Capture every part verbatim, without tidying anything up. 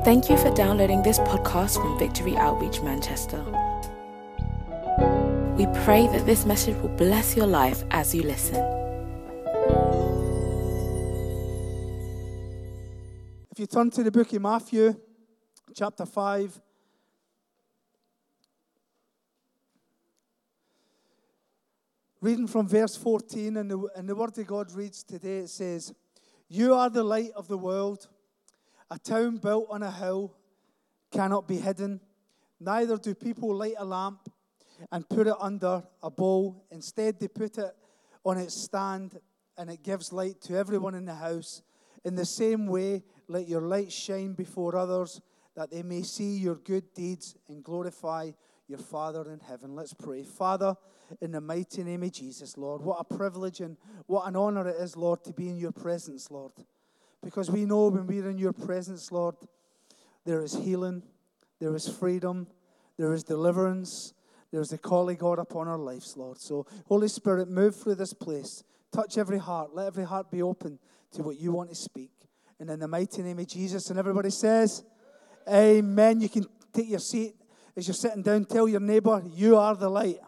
Thank you for downloading this podcast from Victory Outreach Manchester. We pray that this message will bless your life as you listen. If you turn to the book of Matthew, chapter five, reading from verse fourteen, and the, and the word of God reads today, it says, "You are the light of the world. A town built on a hill cannot be hidden. Neither do people light a lamp and put it under a bowl. Instead, they put it on its stand, and it gives light to everyone in the house. In the same way, let your light shine before others, that they may see your good deeds and glorify your Father in heaven." Let's pray. Father, in the mighty name of Jesus, Lord, what a privilege and what an honor it is, Lord, to be in your presence, Lord. Because we know when we're in your presence, Lord, there is healing, there is freedom, there is deliverance, there is the call of God upon our lives, Lord. So, Holy Spirit, move through this place. Touch every heart. Let every heart be open to what you want to speak. And in the mighty name of Jesus, and everybody says, Amen. You can take your seat as you're sitting down. Tell your neighbor, you are the light.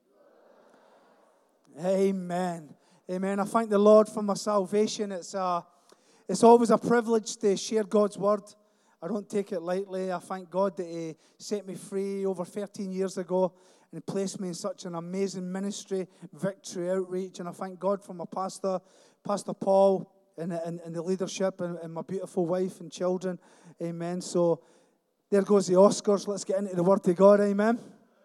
Amen. Amen. I thank the Lord for my salvation. It's a It's always a privilege to share God's word. I don't take it lightly. I thank God that He set me free over thirteen years ago and He placed me in such an amazing ministry, Victory Outreach. And I thank God for my pastor, Pastor Paul, and, and, and the leadership, and, and my beautiful wife and children. Amen. So there goes the Oscars. Let's get into the word of God. Amen.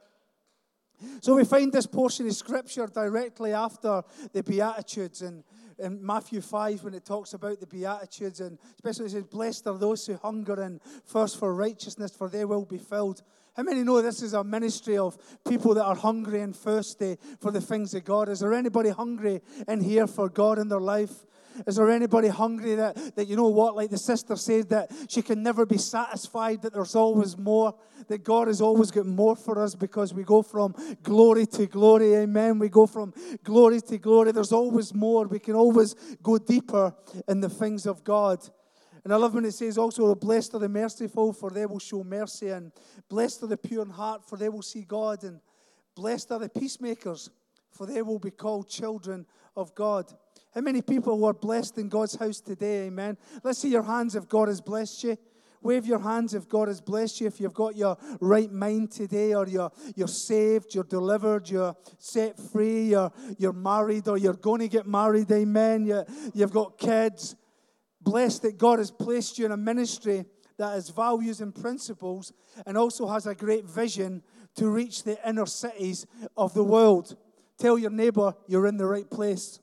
So we find this portion of Scripture directly after the Beatitudes, and in Matthew five, when it talks about the Beatitudes, and especially it says, "Blessed are those who hunger and thirst for righteousness, for they will be filled." How many know this is a ministry of people that are hungry and thirsty for the things of God? Is there anybody hungry in here for God in their life? Is there anybody hungry that, that, you know what, like the sister said, that she can never be satisfied, that there's always more, that God has always got more for us because we go from glory to glory, amen? We go from glory to glory. There's always more. We can always go deeper in the things of God. And I love when it says also, "Blessed are the merciful, for they will show mercy, and blessed are the pure in heart, for they will see God, and blessed are the peacemakers, for they will be called children of God." How many people are blessed in God's house today? Amen. Let's see your hands if God has blessed you. Wave your hands if God has blessed you. If you've got your right mind today, or you're, you're saved, you're delivered, you're set free, you're, you're married, or you're going to get married. Amen. You, you've got kids. Blessed that God has placed you in a ministry that has values and principles and also has a great vision to reach the inner cities of the world. Tell your neighbor you're in the right place.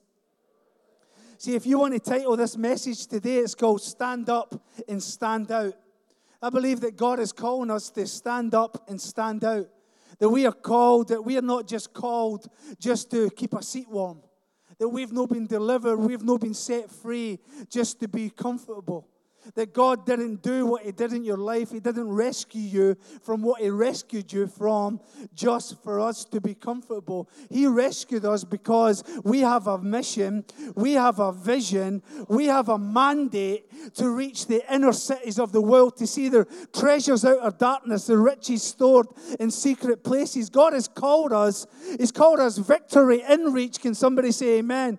See, if you want to title this message today, it's called "Stand Up and Stand Out." I believe that God is calling us to stand up and stand out. That we are called, that we are not just called just to keep a seat warm. That we've not been delivered, we've not been set free just to be comfortable. That God didn't do what He did in your life. He didn't rescue you from what He rescued you from just for us to be comfortable. He rescued us because we have a mission, we have a vision, we have a mandate to reach the inner cities of the world, to see their treasures out of darkness, the riches stored in secret places. God has called us. He's called us Victory Inreach. Can somebody say amen?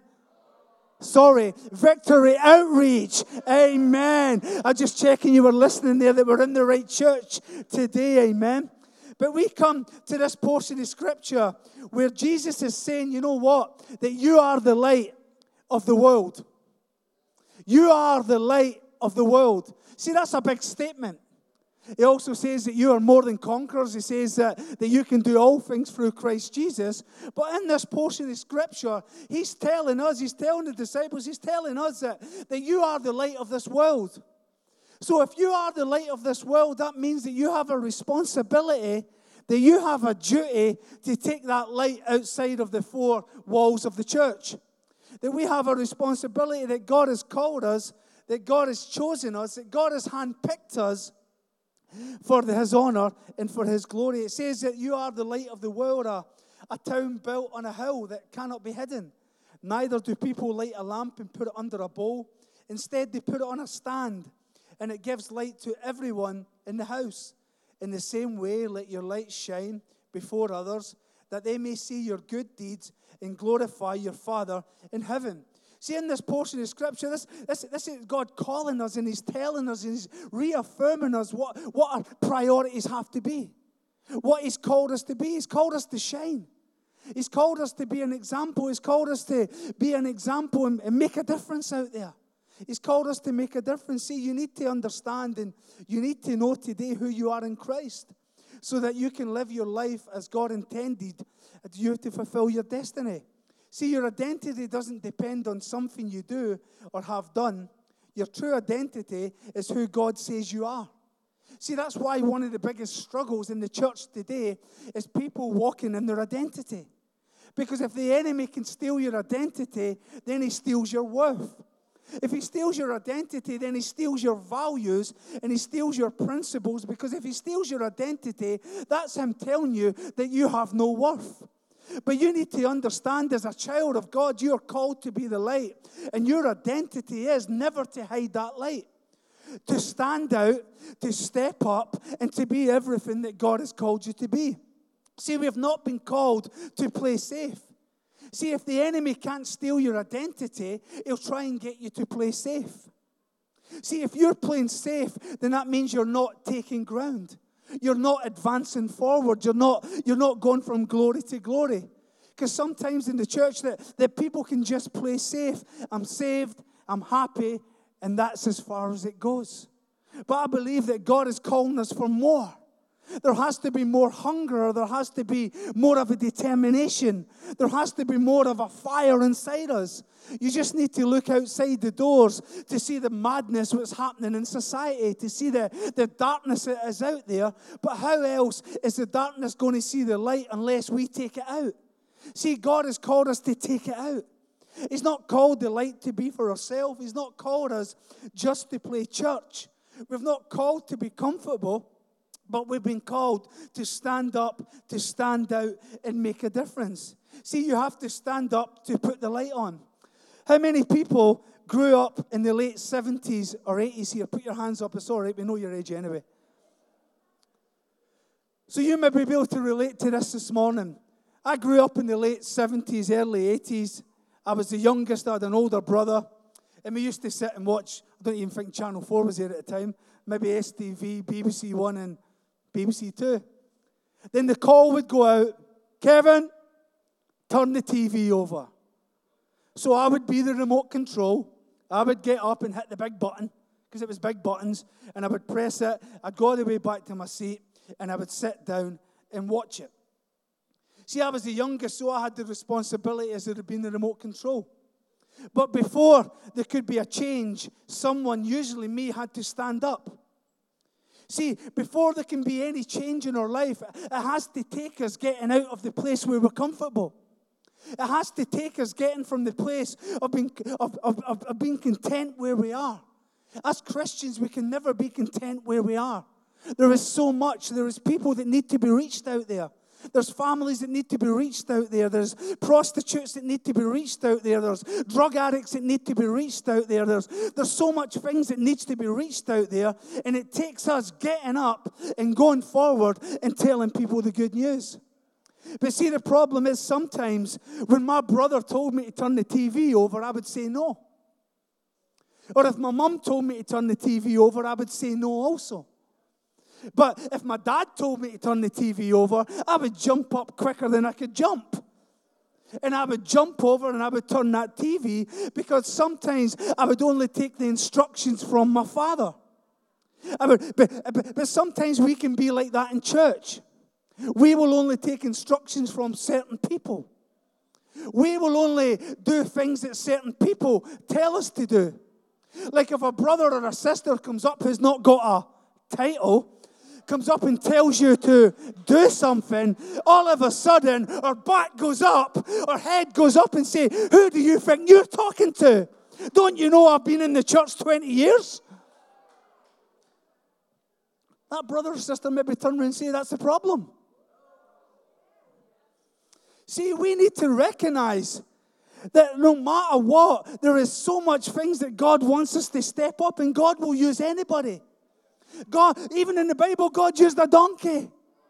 Sorry, Victory Outreach. Amen. I'm just checking you were listening there, that we're in the right church today. Amen. But we come to this portion of Scripture where Jesus is saying, you know what? That you are the light of the world. You are the light of the world. See, that's a big statement. He also says that you are more than conquerors. He says that, that you can do all things through Christ Jesus. But in this portion of Scripture, He's telling us, He's telling the disciples, He's telling us that, that you are the light of this world. So if you are the light of this world, that means that you have a responsibility, that you have a duty to take that light outside of the four walls of the church. That we have a responsibility, that God has called us, that God has chosen us, that God has handpicked us for His honor and for His glory. It says that you are the light of the world, a, a town built on a hill that cannot be hidden. Neither do people light a lamp and put it under a bowl. Instead, they put it on a stand, and it gives light to everyone in the house. In the same way, let your light shine before others, that they may see your good deeds and glorify your Father in heaven. See, in this portion of Scripture, this, this, this is God calling us, and He's telling us, and He's reaffirming us what, what our priorities have to be. What He's called us to be. He's called us to shine. He's called us to be an example. He's called us to be an example and, and make a difference out there. He's called us to make a difference. See, you need to understand and you need to know today who you are in Christ so that you can live your life as God intended you to fulfill your destiny. See, your identity doesn't depend on something you do or have done. Your true identity is who God says you are. See, that's why one of the biggest struggles in the church today is people walking in their identity. Because if the enemy can steal your identity, then he steals your worth. If he steals your identity, then he steals your values and he steals your principles. Because if he steals your identity, that's him telling you that you have no worth. But you need to understand, as a child of God, you are called to be the light. And your identity is never to hide that light. To stand out, to step up, and to be everything that God has called you to be. See, we have not been called to play safe. See, if the enemy can't steal your identity, he'll try and get you to play safe. See, if you're playing safe, then that means you're not taking ground. You're not advancing forward. You're not, you're not going from glory to glory. Because sometimes in the church that, that people can just play safe. I'm saved, I'm happy, and that's as far as it goes. But I believe that God is calling us for more. There has to be more hunger. There has to be more of a determination. There has to be more of a fire inside us. You just need to look outside the doors to see the madness what's happening in society, to see the, the darkness that is out there. But how else is the darkness going to see the light unless we take it out? See, God has called us to take it out. He's not called the light to be for ourselves. He's not called us just to play church. We've not called to be comfortable. But we've been called to stand up, to stand out, and make a difference. See, you have to stand up to put the light on. How many people grew up in the late seventies or eighties here? Put your hands up. It's all right. We know your age anyway. So you may be able to relate to this this morning. I grew up in the late seventies, early eighties. I was the youngest. I had an older brother. And we used to sit and watch. I don't even think Channel four was there at the time. Maybe S T V, B B C One, and B B C Two. Then the call would go out, Kevin, turn the T V over. So I would be the remote control. I would get up and hit the big button, because it was big buttons, and I would press it. I'd go all the way back to my seat, and I would sit down and watch it. See, I was the youngest, so I had the responsibility as it had been the remote control. But before there could be a change, someone, usually me, had to stand up. See, before there can be any change in our life, it has to take us getting out of the place where we're comfortable. It has to take us getting from the place of being, of, of, of, of being content where we are. As Christians, we can never be content where we are. There is so much. There is people that need to be reached out there. There's families that need to be reached out there. There's prostitutes that need to be reached out there. There's drug addicts that need to be reached out there. There's, there's so much things that needs to be reached out there. And it takes us getting up and going forward and telling people the good news. But see, the problem is sometimes when my brother told me to turn the T V over, I would say no. Or if my mum told me to turn the T V over, I would say no also. But if my dad told me to turn the T V over, I would jump up quicker than I could jump. And I would jump over and I would turn that T V, because sometimes I would only take the instructions from my father. I would, but, but, but sometimes we can be like that in church. We will only take instructions from certain people. We will only do things that certain people tell us to do. Like if a brother or a sister comes up who's not got a title, comes up and tells you to do something, all of a sudden our back goes up, our head goes up and say, who do you think you're talking to? Don't you know I've been in the church twenty years? That brother or sister maybe turn around and say, that's the problem. See, we need to recognize That no matter what, there is so much things that God wants us to step up, and God will use anybody. God, even in the Bible, God used a donkey.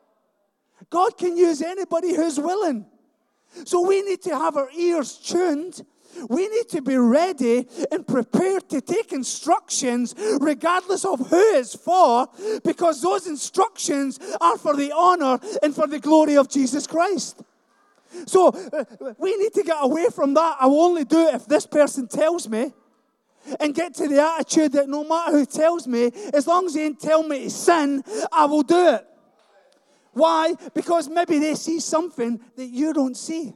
God can use anybody who's willing. So we need to have our ears tuned. We need to be ready and prepared to take instructions regardless of who it's for, because those instructions are for the honor and for the glory of Jesus Christ. So uh, we need to get away from that. I will only do it if this person tells me, and get to the attitude that no matter who tells me, as long as they ain't tell me to sin, I will do it. Why? Because maybe they see something that you don't see.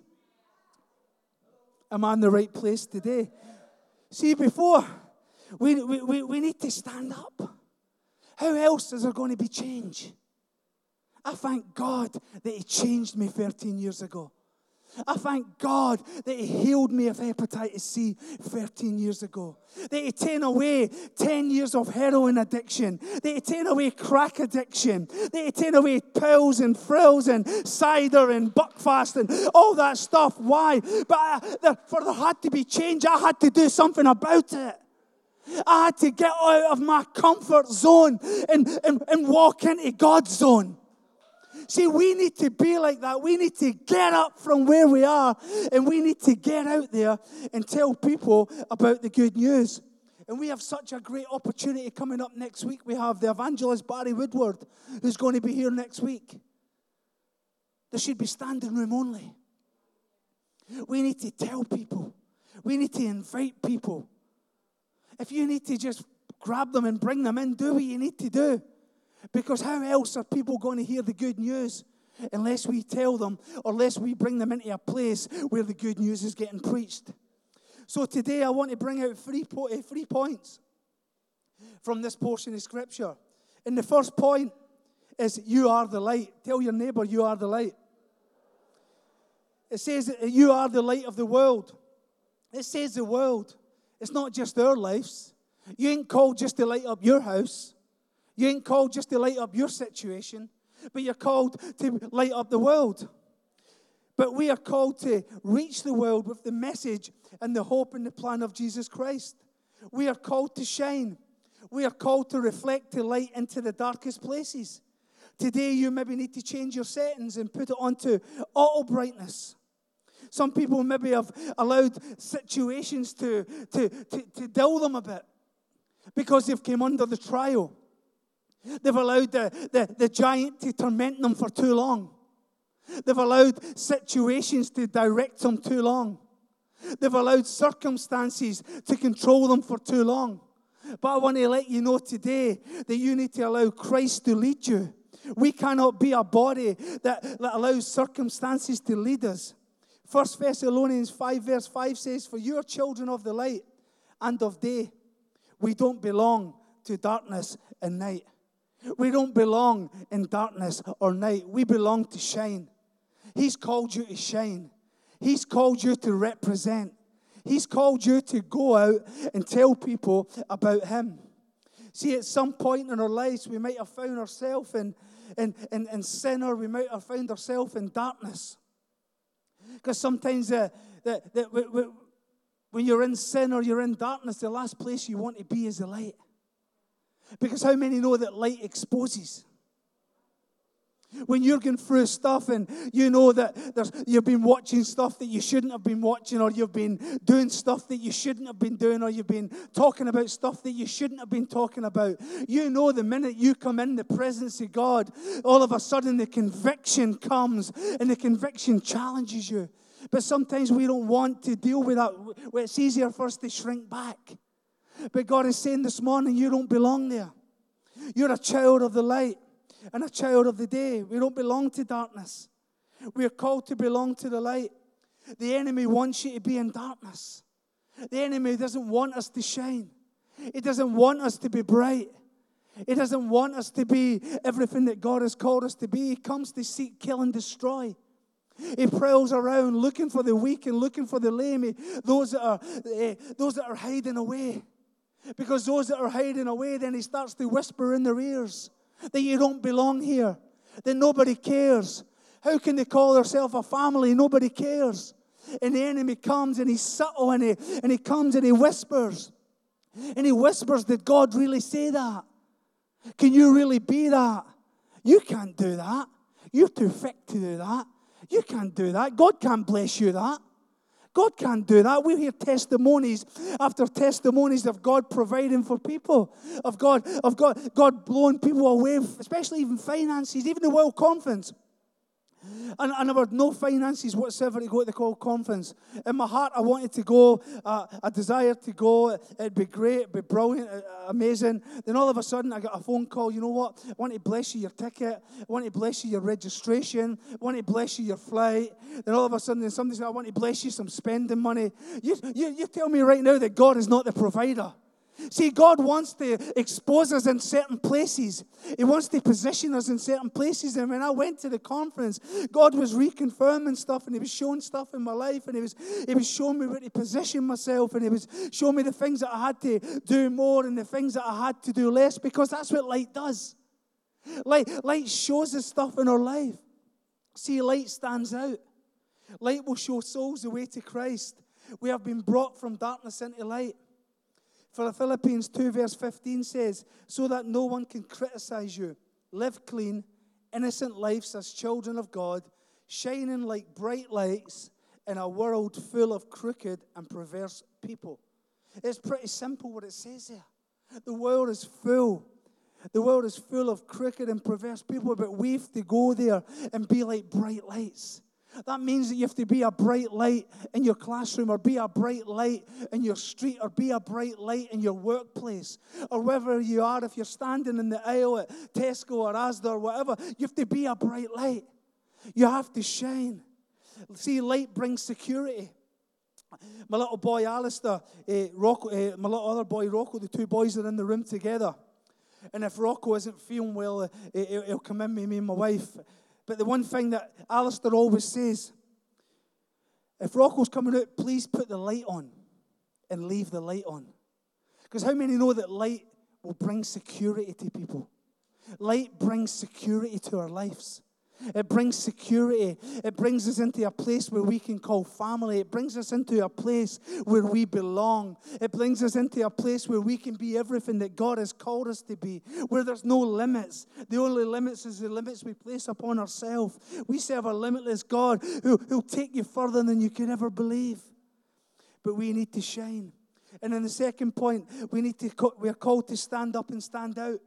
Am I in the right place today? See, before, we, we, we, we need to stand up. How else is there going to be change? I thank God that He changed me thirteen years ago. I thank God that He healed me of hepatitis C thirteen years ago. That He taken away ten years of heroin addiction. That He taken away crack addiction. That He taken away pills and frills and cider and buckfast and all that stuff. Why? But I, there, for there had to be change, I had to do something about it. I had to get out of my comfort zone and, and, and walk into God's zone. See, we need to be like that. We need to get up from where we are, and we need to get out there and tell people about the good news. And we have such a great opportunity coming up next week. We have the evangelist Barry Woodward, who's going to be here next week. There should be standing room only. We need to tell people. We need to invite people. If you need to just grab them and bring them in, do what you need to do. Because how else are people going to hear the good news unless we tell them, or unless we bring them into a place where the good news is getting preached? So today I want to bring out three, po- uh, three points from this portion of Scripture. And the first point is, you are the light. Tell your neighbor, you are the light. It says that you are the light of the world. It says the world. It's not just our lives. You ain't called just to light up your house. You ain't called just to light up your situation, but you're called to light up the world. But we are called to reach the world with the message and the hope and the plan of Jesus Christ. We are called to shine. We are called to reflect the light into the darkest places. Today, you maybe need to change your settings and put it onto auto brightness. Some people maybe have allowed situations to, to, to, to dull them a bit because they've come under the trial. They've allowed the, the, the giant to torment them for too long. They've allowed situations to direct them too long. They've allowed circumstances to control them for too long. But I want to let you know today that you need to allow Christ to lead you. We cannot be a body that, that allows circumstances to lead us. First Thessalonians five verse five says, "For you are children of the light and of day. We don't belong to darkness and night." We don't belong in darkness or night. We belong to shine. He's called you to shine. He's called you to represent. He's called you to go out and tell people about Him. See, at some point in our lives, we might have found ourselves in, in, in, in sin, or we might have found ourselves in darkness. Because sometimes uh, the, the, the, the, when you're in sin or you're in darkness, the last place you want to be is the light. Because how many know that light exposes? When you're going through stuff and you know that there's, you've been watching stuff that you shouldn't have been watching, or you've been doing stuff that you shouldn't have been doing, or you've been talking about stuff that you shouldn't have been talking about, you know the minute you come in the presence of God, all of a sudden the conviction comes and the conviction challenges you. But sometimes we don't want to deal with that. It's easier for us to shrink back. But God is saying this morning, you don't belong there. You're a child of the light and a child of the day. We don't belong to darkness. We are called to belong to the light. The enemy wants you to be in darkness. The enemy doesn't want us to shine. He doesn't want us to be bright. He doesn't want us to be everything that God has called us to be. He comes to seek, kill, and destroy. He prowls around looking for the weak and looking for the lame, those that are, uh, those that are hiding away. Because those that are hiding away, then he starts to whisper in their ears that you don't belong here, that nobody cares. How can they call themselves a family? Nobody cares. And the enemy comes and he's subtle and he, and he comes and he whispers. And he whispers, did God really say that? Can you really be that? You can't do that. You're too thick to do that. You can't do that. God can't bless you that. God can't do that. We hear testimonies after testimonies of God providing for people, of God, of God, God blowing people away, especially even finances, even the World Conference. And, and there were no finances whatsoever to go to the World Conference. In my heart, I wanted to go. Uh, I desired to go. It'd be great. It'd be brilliant. Uh, amazing. Then all of a sudden, I got a phone call. You know what? I want to bless you your ticket. I want to bless you your registration. I want to bless you your flight. Then all of a sudden, somebody said, I want to bless you some spending money. You, you, you tell me right now that God is not the provider. See, God wants to expose us in certain places. He wants to position us in certain places. And when I went to the conference, God was reconfirming stuff, and He was showing stuff in my life, and He was He was showing me where to position myself, and He was showing me the things that I had to do more and the things that I had to do less, because that's what light does. Light, light shows us stuff in our life. See, light stands out. Light will show souls the way to Christ. We have been brought from darkness into light. For Philippians two verse fifteen says, so that no one can criticize you. Live clean, innocent lives as children of God, shining like bright lights in a world full of crooked and perverse people. It's pretty simple what it says there. The world is full. The world is full of crooked and perverse people, but we have to go there and be like bright lights. That means that you have to be a bright light in your classroom, or be a bright light in your street, or be a bright light in your workplace, or wherever you are. If you're standing in the aisle at Tesco or Asda or whatever, you have to be a bright light. You have to shine. See, light brings security. My little boy Alistair, uh, Rocco, uh, my little other boy Rocco, the two boys are in the room together. And if Rocco isn't feeling well, uh, he'll, he'll come in with me and my wife. But the one thing that Alistair always says, if Rocco's coming out, please put the light on and leave the light on. Because how many know that light will bring security to people? Light brings security to our lives. It brings security. It brings us into a place where we can call family. It brings us into a place where we belong. It brings us into a place where we can be everything that God has called us to be, where there's no limits. The only limits is the limits we place upon ourselves. We serve a limitless God who will take you further than you could ever believe. But we need to shine. And then the second point, we need to we are called to stand up and stand out.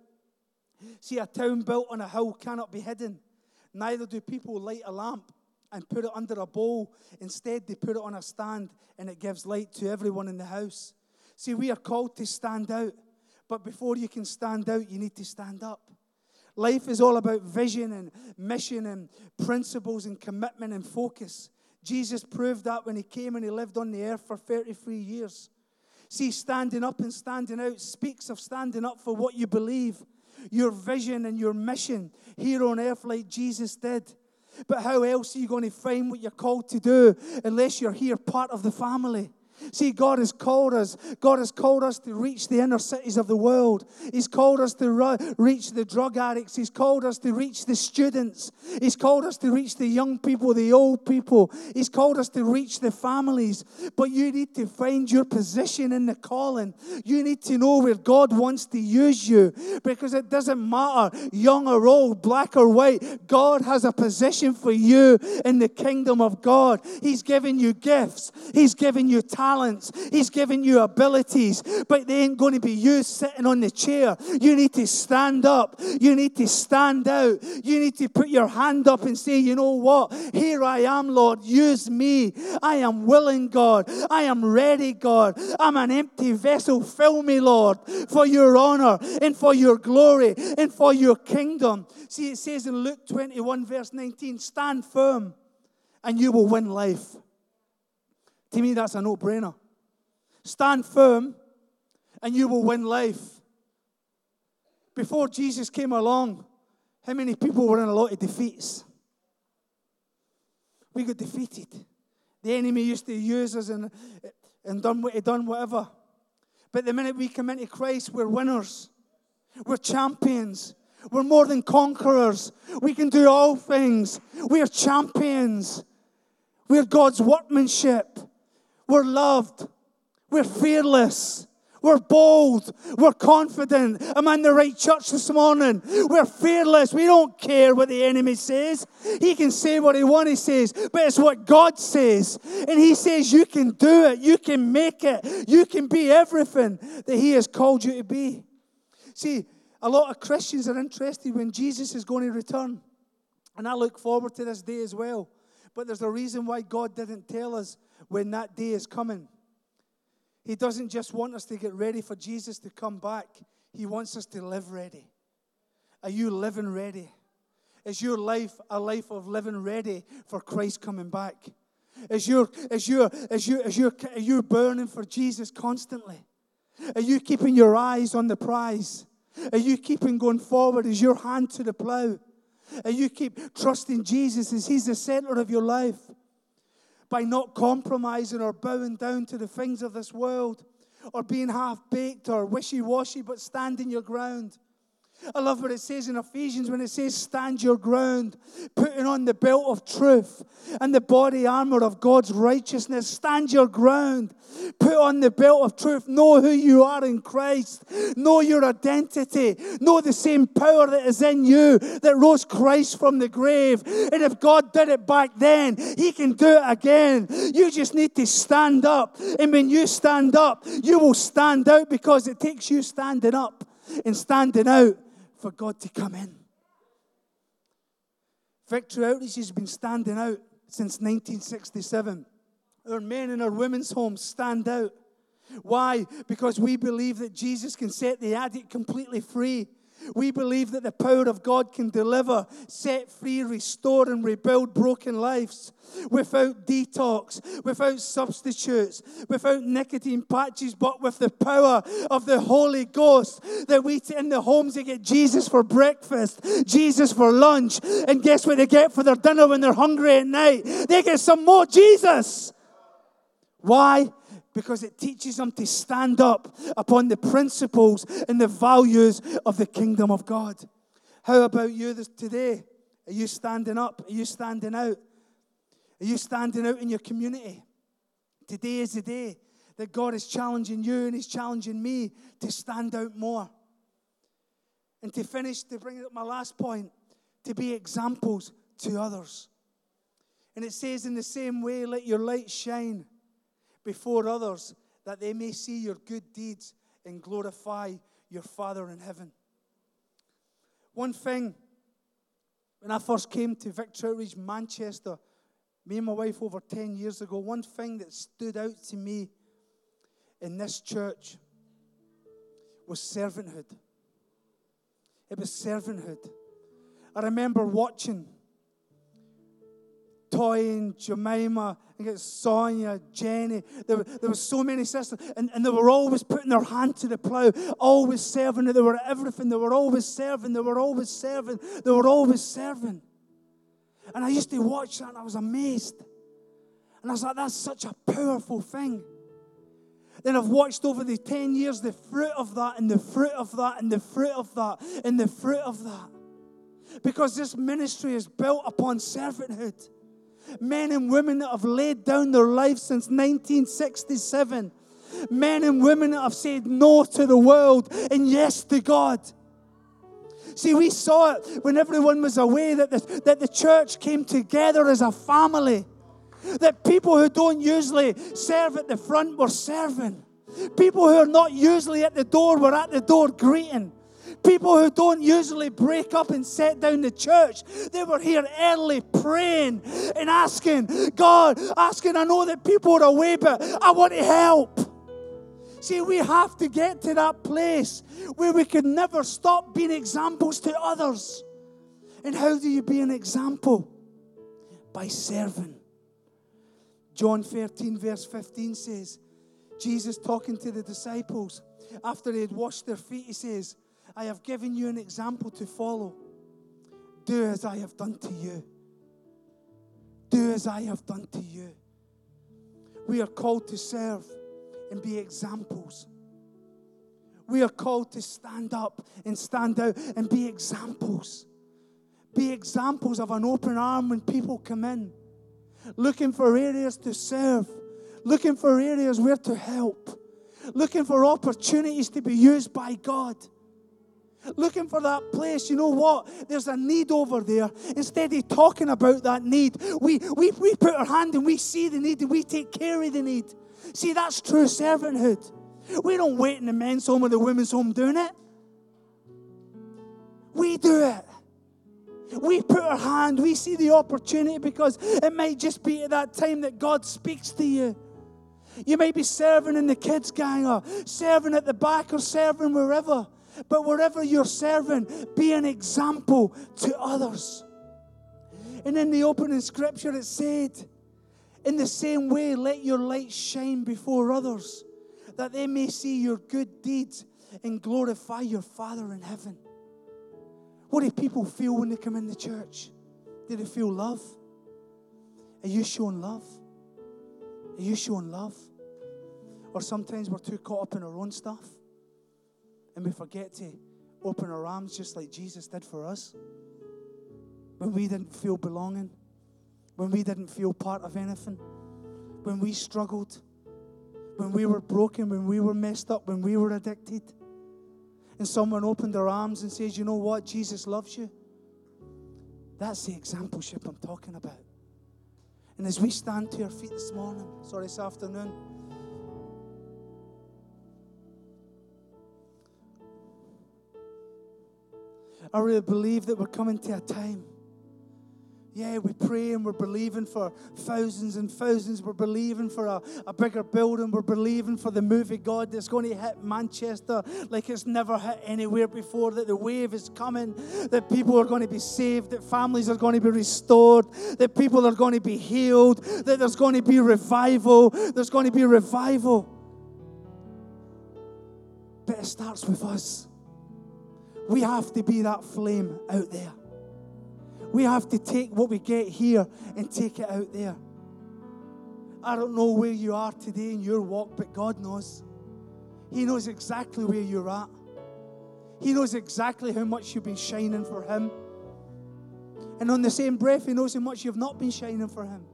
See, a town built on a hill cannot be hidden. Neither do people light a lamp and put it under a bowl. Instead, they put it on a stand, and it gives light to everyone in the house. See, we are called to stand out. But before you can stand out, you need to stand up. Life is all about vision and mission and principles and commitment and focus. Jesus proved that when He came and He lived on the earth for thirty-three years. See, standing up and standing out speaks of standing up for what you believe, your vision and your mission here on earth like Jesus did. But how else are you going to find what you're called to do unless you're here part of the family? See, God has called us. God has called us to reach the inner cities of the world. He's called us to ru- reach the drug addicts. He's called us to reach the students. He's called us to reach the young people, the old people. He's called us to reach the families. But you need to find your position in the calling. You need to know where God wants to use you, because it doesn't matter, young or old, black or white. God has a position for you in the kingdom of God. He's given you gifts. He's given you talent. He's given you abilities, but they ain't going to be you sitting on the chair. You need to stand up. You need to stand out. You need to put your hand up and say, you know what? Here I am, Lord. Use me. I am willing, God. I am ready, God. I'm an empty vessel. Fill me, Lord, for your honor and for your glory and for your kingdom. See, it says in Luke twenty-one, verse nineteen, stand firm and you will win life. To me, that's a no-brainer. Stand firm, and you will win life. Before Jesus came along, how many people were in a lot of defeats? We got defeated. The enemy used to use us and, and done what he done, whatever. But the minute we come into Christ, we're winners. We're champions. We're more than conquerors. We can do all things. We are champions. We're God's workmanship. We're loved. We're fearless. We're bold. We're confident. Am I in the right church this morning? We're fearless. We don't care what the enemy says. He can say what he wants, he says, but it's what God says. And he says you can do it. You can make it. You can be everything that he has called you to be. See, a lot of Christians are interested when Jesus is going to return. And I look forward to this day as well. But there's a reason why God didn't tell us when that day is coming. He doesn't just want us to get ready for Jesus to come back. He wants us to live ready. Are you living ready? Is your life a life of living ready for Christ coming back? Is your, is your, is your, is your, are you burning for Jesus constantly? Are you keeping your eyes on the prize? Are you keeping going forward? Is your hand to the plow? Are you keep trusting Jesus as he's the center of your life? By not compromising or bowing down to the things of this world, or being half-baked or wishy-washy, but standing your ground. I love what it says in Ephesians when it says, stand your ground, putting on the belt of truth and the body armor of God's righteousness. Stand your ground. Put on the belt of truth. Know who you are in Christ. Know your identity. Know the same power that is in you that rose Christ from the grave. And if God did it back then, he can do it again. You just need to stand up. And when you stand up, you will stand out, because it takes you standing up and standing out for God to come in. Victory Outreach has been standing out since nineteen sixty-seven. Our men and our women's homes stand out. Why? Because we believe that Jesus can set the addict completely free. We believe that the power of God can deliver, set free, restore, and rebuild broken lives without detox, without substitutes, without nicotine patches, but with the power of the Holy Ghost. That we in the homes, they get Jesus for breakfast, Jesus for lunch, and guess what they get for their dinner when they're hungry at night? They get some more Jesus. Why? Because it teaches them to stand up upon the principles and the values of the kingdom of God. How about you this, today? Are you standing up? Are you standing out? Are you standing out in your community? Today is the day that God is challenging you and he's challenging me to stand out more. And to finish, to bring up my last point, to be examples to others. And it says, in the same way, let your light shine before others, that they may see your good deeds and glorify your Father in heaven. One thing, when I first came to Victory Outreach Manchester, me and my wife over ten years ago, one thing that stood out to me in this church was servanthood. It was servanthood. I remember watching Toy and Jemima, and Sonia, Jenny. There were, there were so many sisters, and, and they were always putting their hand to the plow, always serving. They were everything. They were always serving. They were always serving. They were always serving. And I used to watch that, and I was amazed. And I was like, that's such a powerful thing. Then I've watched over the ten years the fruit of that, and the fruit of that, and the fruit of that, and the fruit of that. Because this ministry is built upon servanthood. Men and women that have laid down their lives since nineteen sixty-seven. Men and women that have said no to the world and yes to God. See, we saw it when everyone was away, that the, that the church came together as a family. That people who don't usually serve at the front were serving. People who are not usually at the door were at the door greeting. People who don't usually break up and set down the church, they were here early praying and asking, God, asking, I know that people are away, but I want to help. See, we have to get to that place where we can never stop being examples to others. And how do you be an example? By serving. John thirteen verse fifteen says, Jesus talking to the disciples, after they had washed their feet, he says, I have given you an example to follow. Do as I have done to you. Do as I have done to you. We are called to serve and be examples. We are called to stand up and stand out and be examples. Be examples of an open arm when people come in. looking for areas to serve, looking for areas where to help, looking for opportunities to be used by God, looking for that place. You know what? There's a need over there. Instead of talking about that need, we, we, we put our hand and we see the need and we take care of the need. See, that's true servanthood. We don't wait in the men's home or the women's home doing it. We do it. We put our hand, we see the opportunity, because it might just be at that time that God speaks to you. You may be serving in the kids' gang or serving at the back or serving wherever. But wherever you're serving, be an example to others. And in the opening scripture it said, in the same way, let your light shine before others, that they may see your good deeds and glorify your Father in heaven. What do people feel when they come in the church? Do they feel love? Are you showing love? Are you showing love? Or sometimes we're too caught up in our own stuff and we forget to open our arms just like Jesus did for us. When we didn't feel belonging, when we didn't feel part of anything, when we struggled, when we were broken, when we were messed up, when we were addicted. And someone opened their arms and says, you know what, Jesus loves you. That's the exampleship I'm talking about. And as we stand to our feet this morning, sorry, this afternoon, I really believe that we're coming to a time. Yeah, we pray and we're believing for thousands and thousands. We're believing for a, a bigger building. We're believing for the move of God that's going to hit Manchester like it's never hit anywhere before, that the wave is coming, that people are going to be saved, that families are going to be restored, that people are going to be healed, that there's going to be revival. There's going to be revival. But it starts with us. We have to be that flame out there. We have to take what we get here and take it out there. I don't know where you are today in your walk, but God knows. He knows exactly where you're at. He knows exactly how much you've been shining for Him. And on the same breath, He knows how much you've not been shining for Him.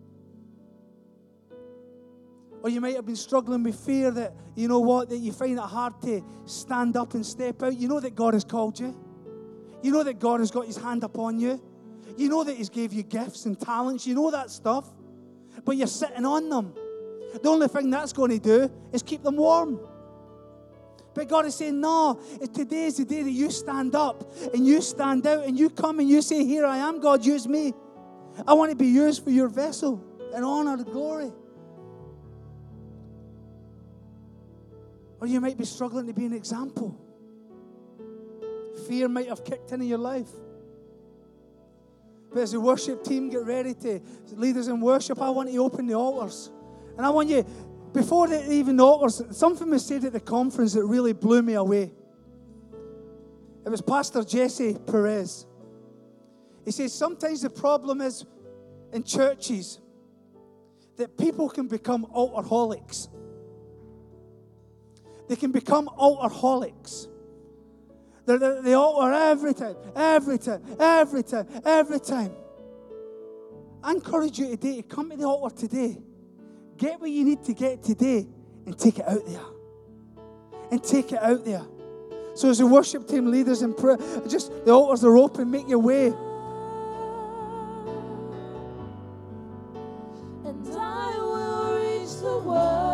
Or you might have been struggling with fear that, you know what, that you find it hard to stand up and step out. You know that God has called you. You know that God has got His hand upon you. You know that He's gave you gifts and talents. You know that stuff. But you're sitting on them. The only thing that's going to do is keep them warm. But God is saying, no, today is the day that you stand up and you stand out and you come and you say, here I am, God, use me. I want to be used for your vessel in honor and glory. Or you might be struggling to be an example. Fear might have kicked into your life. But as the worship team get ready to lead us in worship, I want to open the altars. And I want you, before the, even the altars, something was said at the conference that really blew me away. It was Pastor Jesse Perez. He says, sometimes the problem is in churches that people can become altarholics. They can become altarholics. They're, they're, they altar every time, every time, every time, every time. I encourage you today to come to the altar today. Get what you need to get today and take it out there. And take it out there. So as the worship team leaders in prayer, just the altars are open, make your way. And I will reach the world.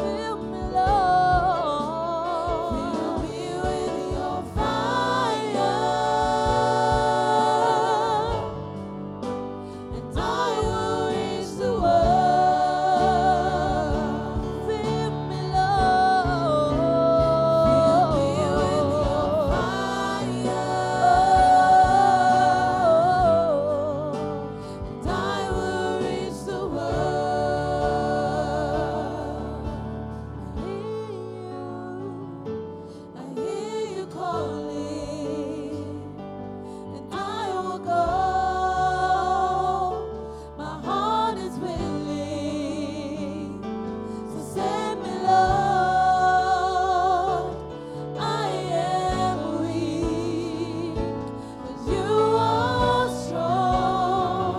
Fire.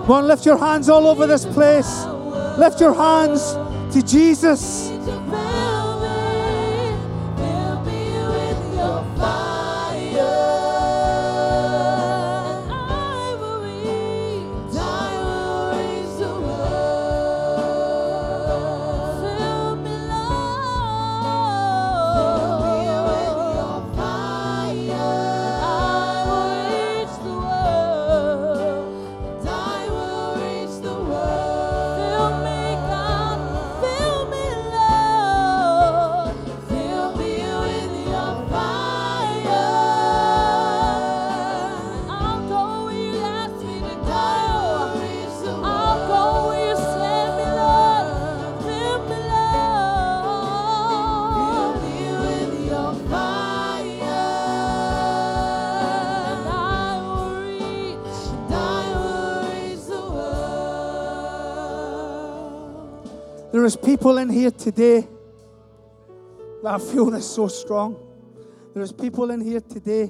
Come on, lift your hands all over this place. Lift your hands to Jesus. There is people in here today that I feel this so strong. There is people in here today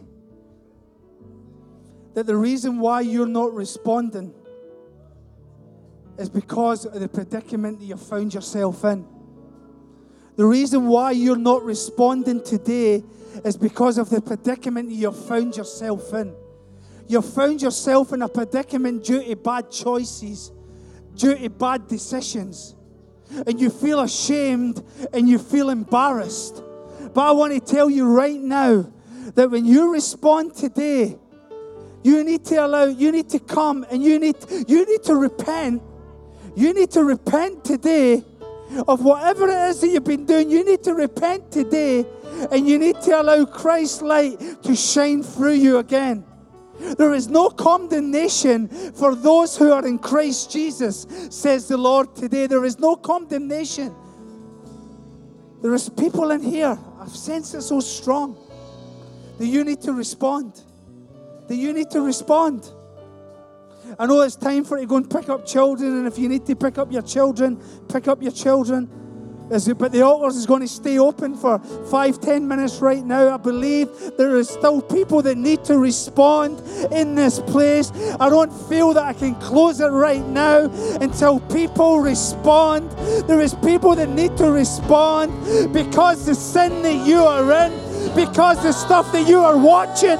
that the reason why you're not responding is because of the predicament that you found yourself in. The reason why you're not responding today is because of the predicament that you've found yourself in. You've found yourself in a predicament due to bad choices, due to bad decisions. And you feel ashamed and you feel embarrassed. But I want to tell you right now that when you respond today, you need to allow, you need to come and you need, you need to repent. You need to repent today of whatever it is that you've been doing. You need to repent today and you need to allow Christ's light to shine through you again. There is no condemnation for those who are in Christ Jesus, says the Lord today. There is no condemnation. There is people in here, I've sensed it so strong, that you need to respond. That you need to respond. I know it's time for you to go and pick up children, and if you need to pick up your children, pick up your children. But the altars is going to stay open for five, ten minutes right now. I believe there is still people that need to respond in this place. I don't feel that I can close it right now until people respond. There is people that need to respond because the sin that you are in, because the stuff that you are watching.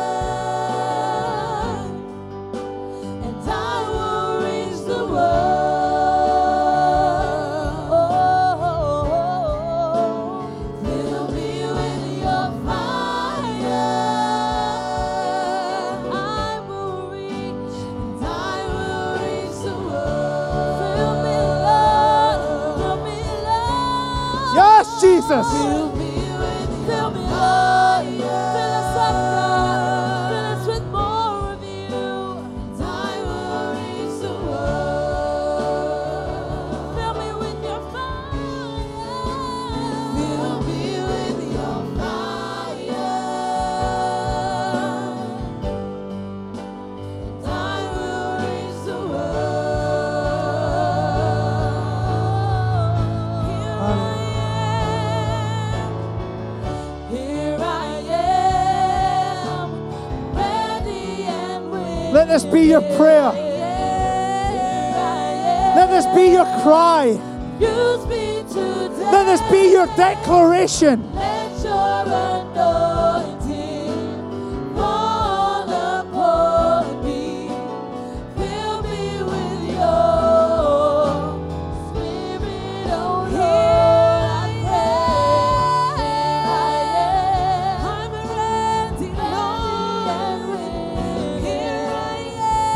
Jesus. Fill me with, fill me, Lord. Fill us up, God. Fill us with more of you. And I will reach the world. Fill me with your fire. Fill me with your fire. And I will reach the world. Let this be your prayer. Let this be your cry. Let this be your declaration. Let your anointing fall upon me. Fill me with your spirit, oh Lord. I'm ready, Lord. Here I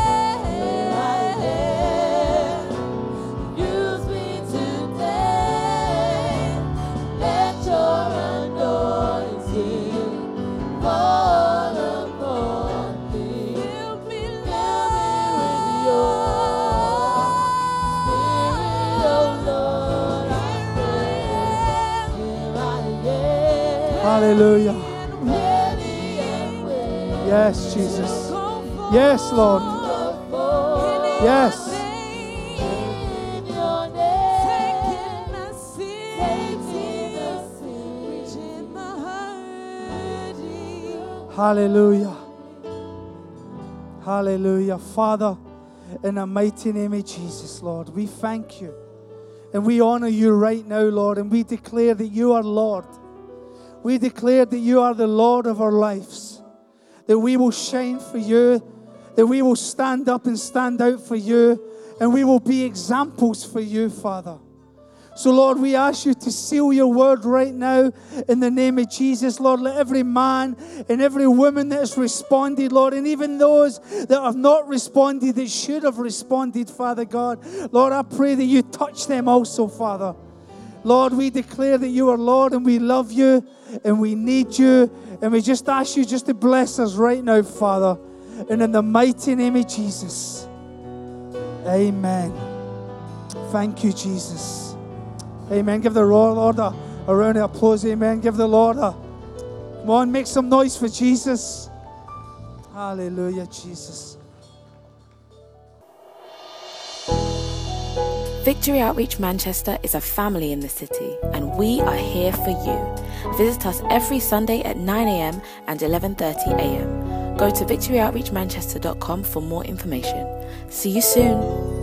am. Use me today. Let your anointing fall upon me. Fill me, Lord, with your spirit, oh Lord. Here I am. Hallelujah. Yes, Jesus. Yes, Lord. Yes. Hallelujah. Hallelujah. Father, In the mighty name of Jesus, Lord, we thank you. And we honor you right now, Lord, and we declare that you are Lord. We declare that you are the Lord of our lives, that we will shine for you, that we will stand up and stand out for you, and we will be examples for you, Father. So, Lord, we ask you to seal your word right now in the name of Jesus. Lord, let every man and every woman that has responded, Lord, and even those that have not responded, that should have responded, Father God, Lord, I pray that you touch them also, Father. Lord, we declare that you are Lord, and we love you, and we need you, and we just ask you just to bless us right now, Father. And in the mighty name of Jesus, amen. Thank you, Jesus. Amen. Give the Lord a, a round of applause. Amen. Give the Lord a... Come on, make some noise for Jesus. Hallelujah, Jesus. Victory Outreach Manchester is a family in the city, and we are here for you. Visit us every Sunday at nine a.m. and eleven thirty a.m. Go to victory outreach manchester dot com for more information. See you soon.